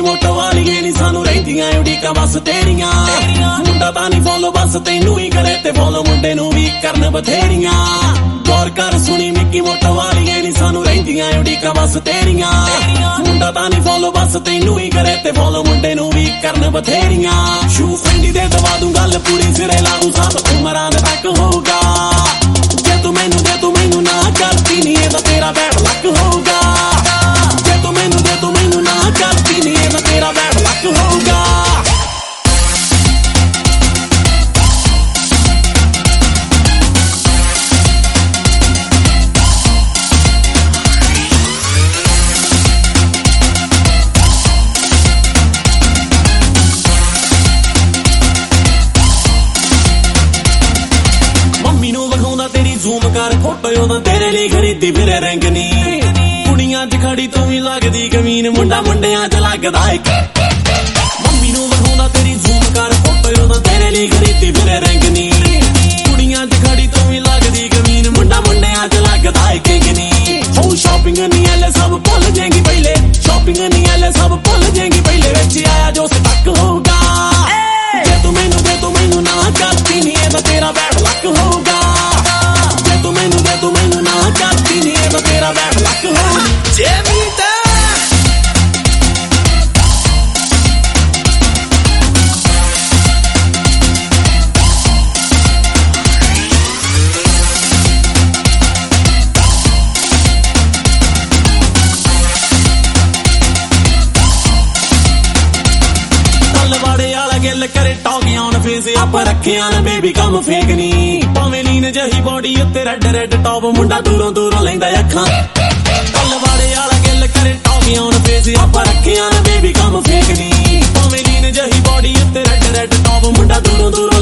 motto ਵਾਲੀਏ ਨੀ ਸਾਨੂੰ ਰਹਿੰਦੀਆਂ ਉਡੀਕਾਂ ਬਸ ਤੇਰੀਆਂ ਮੁੰਡਾ ਤਾਂ ਨਹੀਂ ਫੋਲੋ ਬਸ ਤੈਨੂੰ ਹੀ ਕਰੇ ਤੇ ਫੋਲੋ ਮੁੰਡੇ ਨੂੰ ਵੀ ਕਰਨ ਬਥੇਰੀਆਂ ਗੌਰ ਕਰ ਸੁਣੀ ਮਿੱਕੀ ਮੋਟੋ ਵਾਲੀਏ ਨੀ ਸਾਨੂੰ ਰਹਿੰਦੀਆਂ ਉਡੀਕਾਂ ਬਸ ਤੇਰੀਆਂ ਮੁੰਡਾ ਤਾਂ ਨਹੀਂ ਫੋਲੋ ਬਸ ਤੈਨੂੰ ਹੀ ਕਰੇ ਤੇ ਫੋਲੋ ਮੁੰਡੇ ਨੂੰ ਵੀ ਕਰਨ ਬਥੇਰੀਆਂ ਸ਼ੂ ਫੈਂਡੀ ਦੇ ਦਵਾ ਦੂੰ ਗੱਲ ਪੂਰੀ ਸਿਰੇ ਲਾ ਦੂੰ ਸਭ ਉਮਰਾਂ ਦੇ ਤੱਕ ਹੋਊਗਾ ਜੇ ਤੂੰ ਮੈਨੂੰ ਨਾ ਕਰਦੀ ਨੀ ਇਹਦਾ ਤੇਰਾ ਬੈਡ ਲੱਕ ਹੋਊਗਾ ਜੇ ਤੂੰ ਮੈਨੂੰ ਨਾ ਕਰਦੀ ਨੀ ਇਹਦਾ ਤੇਰਾ ਬੈਡ ਲੱਕ ਹੋਊਗਾ ਜ਼ੂਮ ਕਰ ਫੋਟੋ ਉਹਦਾ ਤੇਰੇ ਲਈ ਖਰੀਦੀ ਫਿਰੇ ਰਿੰਗ ਨੀ ਕੁੜੀਆਂ 'ਚ ਖੜੀ ਤੂੰ ਵੀ ਲੱਗਦੀ ਕਮੀਨ ਮੁੰਡਾ ਮੁੰਡਿਆਂ 'ਚ ਲੱਗਦਾ ਇੱਕ ਮੰਮੀ ਨੂੰ ਵਿਖਾਉਂਦਾ ਤੇਰੀ ਜ਼ੂਮ ਕਰ ਫੋਟੋ ਉਹਦਾ ਤੇਰੇ ਲਈ ਖਰੀਦੀ ਫਿਰੇ ਰਿੰਗ ਨੀ ਕੁੜੀਆਂ 'ਚ ਖੜੀ ਤੂੰ ਵੀ ਲੱਗਦੀ ਕਮੀਨ ਮੁੰਡਾ ਮੁੰਡਿਆਂ 'ਚ ਲੱਗਦਾ ਇੱਕ ਨੀ ਹੋ ਸ਼ਾਪਿੰਗ ਨਹੀਂ ਐਲੇ ਸਭ ਭੁੱਲ ਜਾਏਗੀ ਪਹਿਲੇ ਸ਼ਾਪਿੰਗ ਨਹੀਂ ਐਲੇ ਸਭ ਭੁੱਲ ਜਾਏਗੀ ਪਹਿਲੇ ਵਿੱਚ ਆਇਆ ਜੋ ਸਟਕ ਹੋਊਗਾ ਜੇ ਤੂੰ ਮੈਨੂੰ ਨਾ ਕਰਦੀ ਨੀ ਇਹਦਾ ਤੇਰਾ ਬੈਡ ਲੱਕ ਹੋਊਗਾ ਤੂੰ ਮੈਨੂੰ ਨਾ ਕਰਦੀ ਨੀ ਇਹਦਾ ਤੇਰਾ ਬੈਡ ਲੱਕ ਹੋਊਗਾ ਜੇਮੀਤਾ ਤਲਵਾੜੇ ਵਾਲਾ ਗਿੱਲ ਕਰੇ ਟੌਗੀਆਂ on face ਆਪਾਂ ਰੱਖਿਆ ਨਾ ਬੇਬੀ ਕੰਮ ਫੇਕ ਨੀ ਭਾਵੇਂ ਲੀਨ ਜਹੀ ਬੋਡੀ ਉੱਤੇ ਰੈੱਡ ਟੌਪ ਮੁੰਡਾ ਦੂਰੋਂ ਲੈਂਦਾ ਅੱਖਾਂ ਤਲਵਾੜੇ ਵਾਲਾ ਗਿੱਲ ਕਰੇ ਟੌਗੀਆਂ on face ਆਪਾਂ ਰੱਖਿਆ ਨਾ ਬੇਬੀ ਕੰਮ ਫੇਕ ਨੀ ਭਾਵੇਂ ਲੀਨ ਜਹੀ ਬੋਡੀ ਉੱਤੇ ਰੈੱਡ ਟੌਪ ਮੁੰਡਾ ਦੂਰੋਂ